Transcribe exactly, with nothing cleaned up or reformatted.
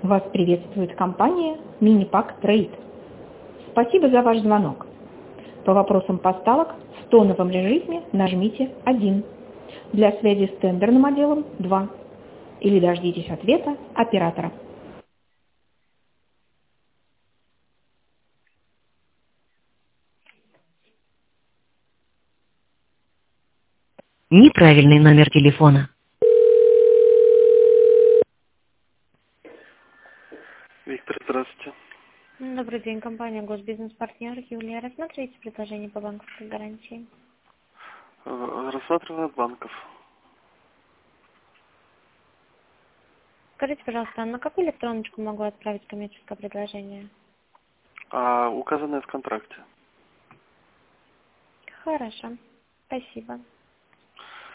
Вас приветствует компания Minipaq Trade. Спасибо за ваш звонок. По вопросам поставок в тоновом режиме нажмите один. Для связи с тендерным отделом два. Или дождитесь ответа оператора. Неправильный номер телефона. Виктор, здравствуйте. Добрый день, компания Госбизнес-партнер Юлия. Рассмотрите предложение по банковской гарантии. Э, Рассматриваю от банков. Скажите, пожалуйста, на какую электроночку могу отправить коммерческое предложение? А указанное в контракте. Хорошо, спасибо.